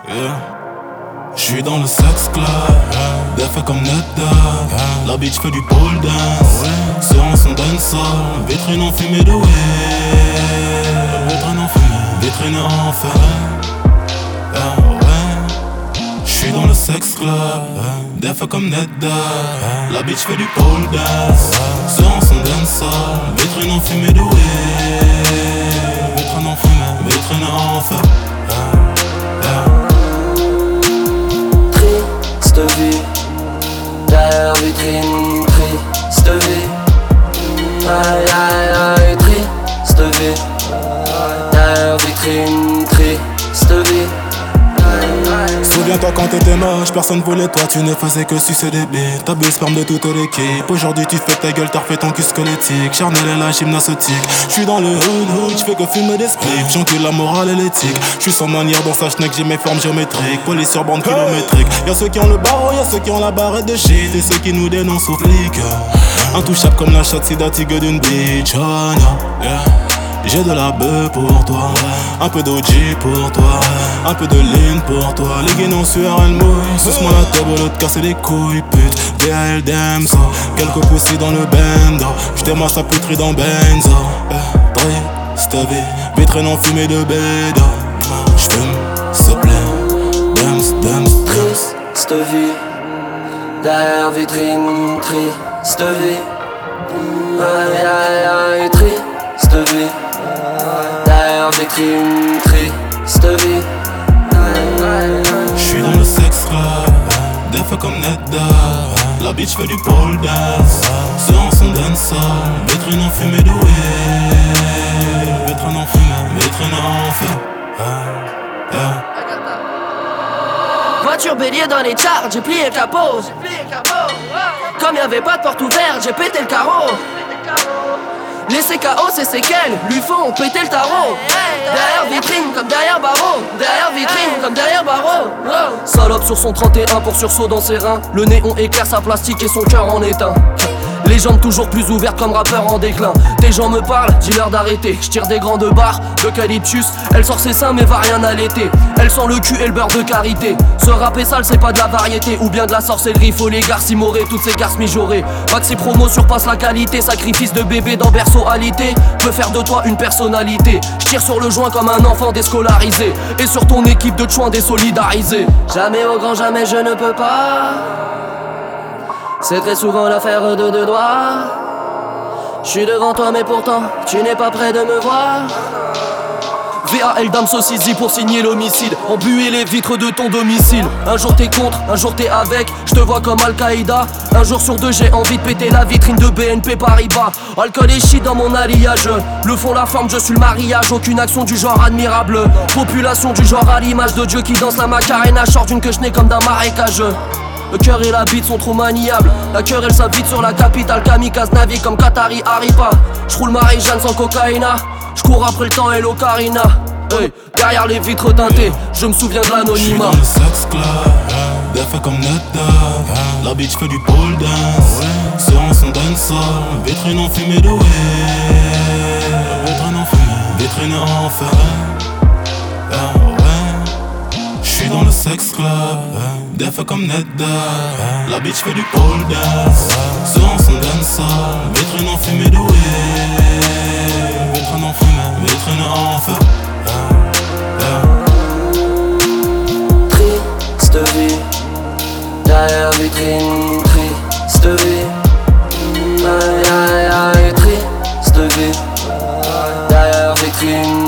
Yeah. J'suis dans le sex club, des faits comme Netta. La bitch fait du pole dance, séance en dancehall. Vitrine en fumée de weed, vitrine en fumée, vitrine en feu. J'suis dans le sex club, des faits comme Netta. La bitch fait du pole dance, séance en dancehall. Vitrine en fumée de weed, vitrine en fumée, vitrine en feu. Triste vie, derrière vitrine, triste vie. Aïe aïe aïe, triste vie, derrière vitrine, triste vie. Souviens-toi quand t'étais moche, personne voulait toi, tu ne faisais que sucer des bites. T'as bu le sperme de toute l'équipe, aujourd'hui tu fais ta gueule, t'as refait ton cul squelettique. Charnel et la gymnastique, j'suis dans le hood, j'fais que fumer des spliffs. J'encule la morale et l'éthique, j'suis sans manière dans sa schneck, j'ai mes formes géométriques. Police sur bande kilométrique, y'a ceux qui ont le barreau, y'a ceux qui ont la barrette de shit. Et ceux qui nous dénoncent aux flics, intouchable comme la chatte sidatigue d'une bitch. Oh non, yeah. J'ai de la beuh pour toi, un peu d'OG pour toi, un peu de lean pour toi. Les guénons sueur elle mouille, suce-moi la table au lieu de casser les couilles, pute. DL Demso, quelques poussis dans le bendo. J'démarre sa puterie dans Benzo. Triste vie, vitrine en fumée de bédo. J'fume, s'il te plaît, Dems. Triste vie, derrière vitrine, triste vie. Aïe aïe aïe, triste vie, derrière vitrine, triste vie. J'suis dans le sex club, des faits comme Netta. La bitch fait du pole dance, séance en dancehall. Vitrine en fumée de weed, vitrine en fumée, vitrine en feu. Voiture bélier dans les charts, j'ai plié le capot. Comme y'avait pas de porte ouverte, j'ai pété le carreau. Les CKO, c'est séquelles, lui font péter le tarot. Derrière vitrine comme derrière barreau, derrière vitrine comme derrière barreau. Salope sur son 31 pour sursaut dans ses reins. Le néon éclaire sa plastique et son cœur en éteint. Les jambes toujours plus ouvertes comme rappeur en déclin. Tes gens me parlent, dis-leur d'arrêter. J'tire des grandes barres d'eucalyptus. Elle sort ses seins mais va rien allaiter. Elle sent le cul et le beurre de karité. Ce rap est sale c'est pas de la variété ou bien de la sorcellerie. Faut les garces immorées, toutes ces garces mijaurées. Maxi promo surpasse la qualité. Sacrifice de bébé dans berceau alité. Peut faire de toi une personnalité. J'tire sur le joint comme un enfant déscolarisé. Et sur ton équipe de chouins désolidarisés. Jamais au grand jamais je ne peux pas. C'est très souvent l'affaire de deux doigts. J'suis devant toi mais pourtant tu n'es pas prêt de me voir. VAL Dame Saucisse pour signer l'homicide. Embuer les vitres de ton domicile. Un jour t'es contre, un jour t'es avec. J'te vois comme Al-Qaïda. Un jour sur deux j'ai envie de péter la vitrine de BNP Paribas. Alcool et shit dans mon alliage. Le fond, la forme, je suis le mariage. Aucune action du genre admirable. Population du genre à l'image de Dieu qui danse la Macarena. Sort d'une queue comme d'un marécage. Le cœur et la bite sont trop maniables. La cœur elle s'habite sur la capitale. Kamikaze navigue comme Qatari Aripa. J'roule Marie-Jeanne sans cocaïna. J'cours après le temps et l'ocarina. Hey, derrière les vitres teintées, je me souviens de l'anonymat. J'suis dans le sex club, des faits comme Netta. La bitch fait du pole dance, séance en dancehall. Vitrine en fumée de weed, vitrine en fumée, vitrine en feu. J'suis dans le sex club, des faits comme Netta. La bitch fait du pole dance, séance en dancehall. Vitrine en fumée de weed, vitrine en fumée, vitrine en feu. Triste vie, derrière vitrine, triste vie. Aïe aïe aïe, triste vie, derrière vitrine.